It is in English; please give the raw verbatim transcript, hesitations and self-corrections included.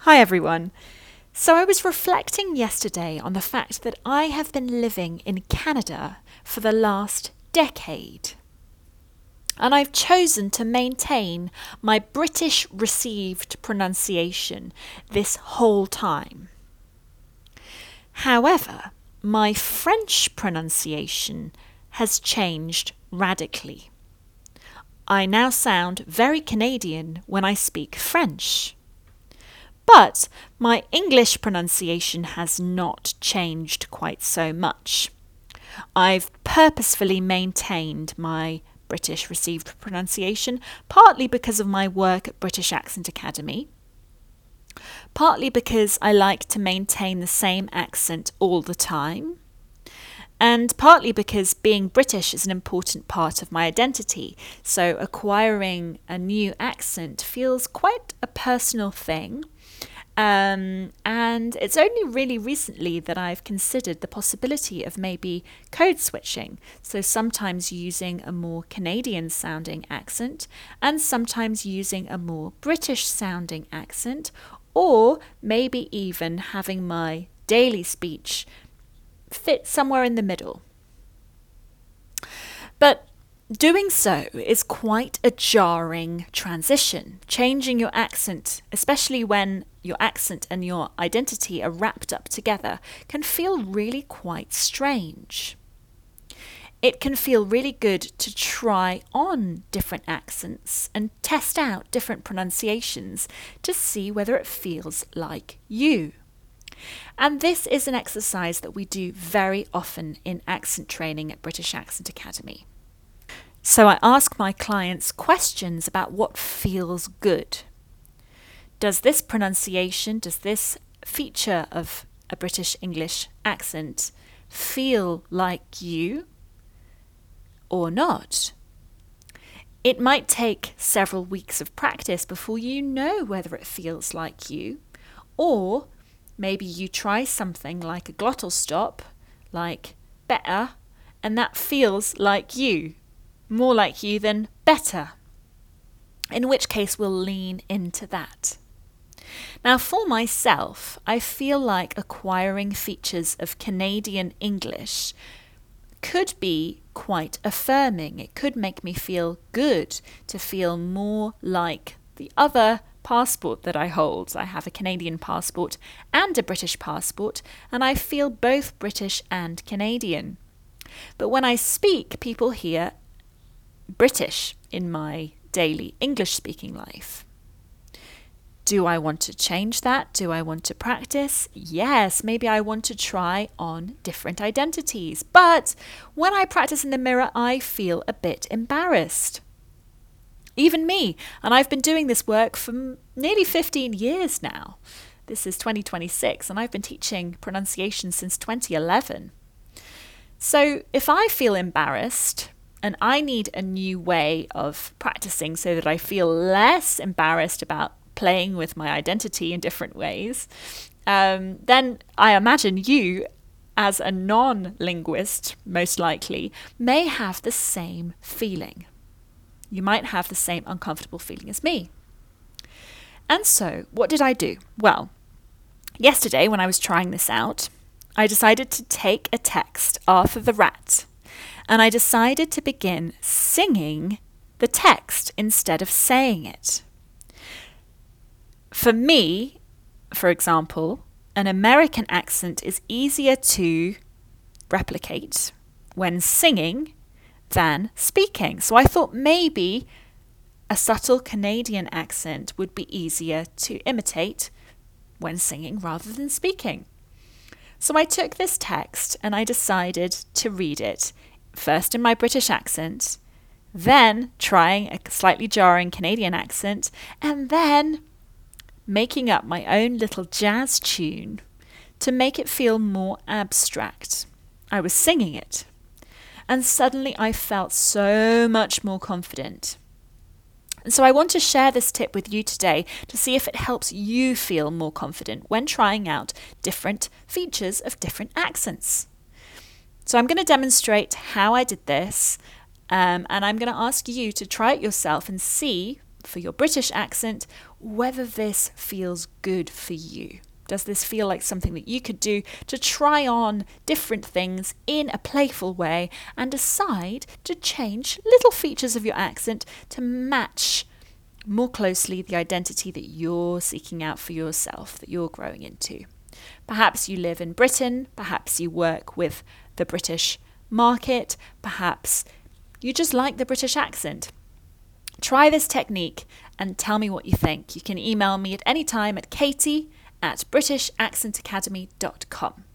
Hi everyone. So I was reflecting yesterday on the fact that I have been living in Canada for the last decade. And I've chosen to maintain my British received pronunciation this whole time. However, my French pronunciation has changed radically. I now sound very Canadian when I speak French. But my English pronunciation has not changed quite so much. I've purposefully maintained my British received pronunciation, partly because of my work at British Accent Academy, partly because I like to maintain the same accent all the time, and partly because being British is an important part of my identity, so acquiring a new accent feels quite a personal thing. Um, and it's only really recently that I've considered the possibility of maybe code switching. So sometimes using a more Canadian sounding accent and sometimes using a more British sounding accent, or maybe even having my daily speech fit somewhere in the middle. But doing so is quite a jarring transition. Changing your accent, especially when your accent and your identity are wrapped up together, can feel really quite strange. It can feel really good to try on different accents and test out different pronunciations to see whether it feels like you. And this is an exercise that we do very often in accent training at British Accent Academy. So I ask my clients questions about what feels good. Does this pronunciation, does this feature of a British English accent feel like you or not? It might take several weeks of practice before you know whether it feels like you, or maybe you try something like a glottal stop, like better, and that feels like you. More like you than better, in which case we'll lean into that. Now, for myself, I feel like acquiring features of Canadian English could be quite affirming. It could make me feel good to feel more like the other passport that I hold. I have a Canadian passport and a British passport, and I feel both British and Canadian. But when I speak, people hear British in my daily English-speaking life. Do I want to change that? Do I want to practice? Yes, maybe I want to try on different identities. But when I practice in the mirror, I feel a bit embarrassed. Even me, and I've been doing this work for nearly fifteen years now. This is twenty twenty-six, and I've been teaching pronunciation since twenty eleven. So if I feel embarrassed, and I need a new way of practicing so that I feel less embarrassed about playing with my identity in different ways, um, then I imagine you, as a non-linguist, most likely, may have the same feeling. You might have the same uncomfortable feeling as me. And so, what did I do? Well, yesterday when I was trying this out, I decided to take a text, Arthur the Rat, and I decided to begin singing the text instead of saying it. For me, for example, an American accent is easier to replicate when singing than speaking. So I thought maybe a subtle Canadian accent would be easier to imitate when singing rather than speaking. So I took this text and I decided to read it first in my British accent, then trying a slightly jarring Canadian accent, and then making up my own little jazz tune to make it feel more abstract. I was singing it, and suddenly I felt so much more confident. And so I want to share this tip with you today to see if it helps you feel more confident when trying out different features of different accents. So I'm going to demonstrate how I did this, um, and I'm going to ask you to try it yourself and see for your British accent, whether this feels good for you. Does this feel like something that you could do to try on different things in a playful way and decide to change little features of your accent to match more closely the identity that you're seeking out for yourself, that you're growing into? Perhaps you live in Britain, perhaps you work with the British market, perhaps you just like the British accent. Try this technique and tell me what you think. You can email me at any time at katie at british accent academy dot com.